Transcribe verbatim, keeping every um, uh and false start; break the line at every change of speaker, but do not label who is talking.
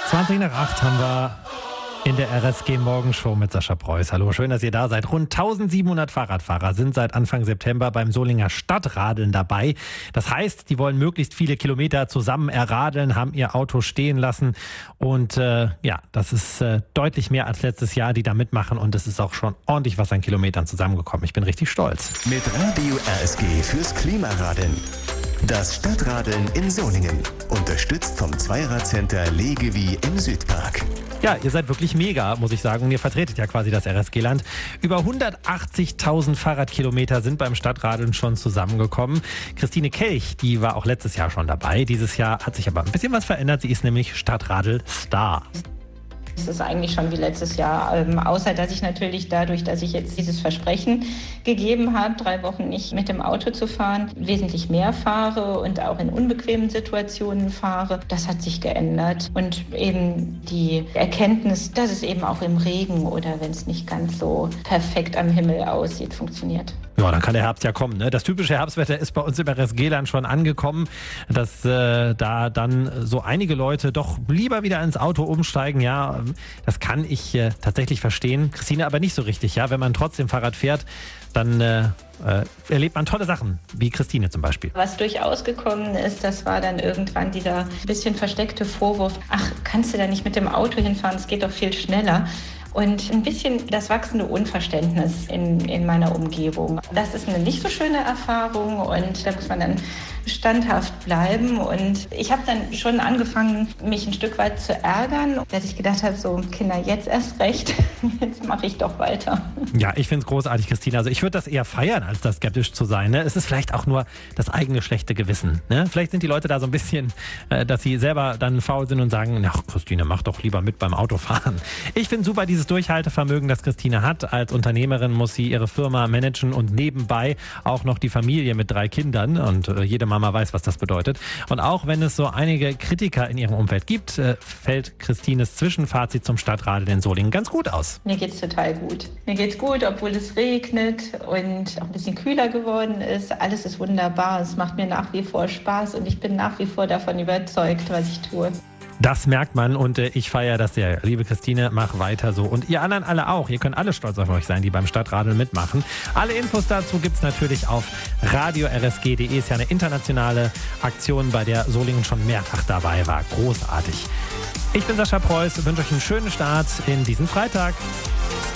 zwanzig nach acht haben wir in der R S G Morgenshow mit Sascha Preuß. Hallo, schön, dass ihr da seid. Rund eintausendsiebenhundert Fahrradfahrer sind seit Anfang September beim Solinger Stadtradeln dabei. Das heißt, die wollen möglichst viele Kilometer zusammen erradeln, haben ihr Auto stehen lassen. Und äh, ja, das ist äh, deutlich mehr als letztes Jahr, die da mitmachen. Und es ist auch schon ordentlich was an Kilometern zusammengekommen. Ich bin richtig stolz.
Mit Radio R S G fürs Klimaradeln. Das Stadtradeln in Solingen. Unterstützt vom Zweirad-Center Legewie im Südpark.
Ja, ihr seid wirklich mega, muss ich sagen. Und ihr vertretet ja quasi das R S G-Land. Über hundertachtzigtausend Fahrradkilometer sind beim Stadtradeln schon zusammengekommen. Christine Kelch, die war auch letztes Jahr schon dabei. Dieses Jahr hat sich aber ein bisschen was verändert. Sie ist nämlich Stadtradel-Star.
Es ist eigentlich schon wie letztes Jahr, ähm, außer dass ich natürlich dadurch, dass ich jetzt dieses Versprechen gegeben habe, drei Wochen nicht mit dem Auto zu fahren, wesentlich mehr fahre und auch in unbequemen Situationen fahre. Das hat sich geändert und eben die Erkenntnis, dass es eben auch im Regen oder wenn es nicht ganz so perfekt am Himmel aussieht, funktioniert.
Ja, dann kann der Herbst ja kommen. Ne? Das typische Herbstwetter ist bei uns im R S G-Land schon angekommen, dass äh, da dann so einige Leute doch lieber wieder ins Auto umsteigen. Ja, das kann ich äh, tatsächlich verstehen. Christine aber nicht so richtig. Ja, wenn man trotzdem Fahrrad fährt, dann äh, äh, erlebt man tolle Sachen, wie Christine zum Beispiel.
Was durchaus gekommen ist, das war dann irgendwann dieser bisschen versteckte Vorwurf, ach, kannst du da nicht mit dem Auto hinfahren, es geht doch viel schneller. Und ein bisschen das wachsende Unverständnis in, in meiner Umgebung. Das ist eine nicht so schöne Erfahrung und da muss man dann standhaft bleiben. Und ich habe dann schon angefangen, mich ein Stück weit zu ärgern, dass ich gedacht habe, so Kinder, jetzt erst recht, jetzt mache ich doch weiter.
Ja, ich finde es großartig, Christine. Also ich würde das eher feiern, als da skeptisch zu sein. Ne? Es ist vielleicht auch nur das eigene schlechte Gewissen. Ne? Vielleicht sind die Leute da so ein bisschen, äh, dass sie selber dann faul sind und sagen, ach Christine, mach doch lieber mit beim Autofahren. Ich finde super dieses Durchhaltevermögen, das Christine hat. Als Unternehmerin muss sie ihre Firma managen und nebenbei auch noch die Familie mit drei Kindern. Und äh, jede Mama weiß, was das bedeutet. Und auch wenn es so einige Kritiker in ihrem Umfeld gibt, äh, fällt Christines Zwischenfazit zum Stadtradeln in Solingen ganz gut aus.
Mir geht's total gut. Mir geht's gut, obwohl es regnet und auch ein bisschen kühler geworden ist. Alles ist wunderbar. Es macht mir nach wie vor Spaß und ich bin nach wie vor davon überzeugt, was ich tue.
Das merkt man und äh, ich feiere das sehr. Liebe Christine, mach weiter so. Und ihr anderen alle auch. Ihr könnt alle stolz auf euch sein, die beim Stadtradeln mitmachen. Alle Infos dazu gibt's natürlich auf radio r s g punkt d e. Ist ja eine internationale Aktion, bei der Solingen schon mehrfach dabei war. Großartig. Ich bin Sascha Preuß, wünsche euch einen schönen Start in diesen Freitag.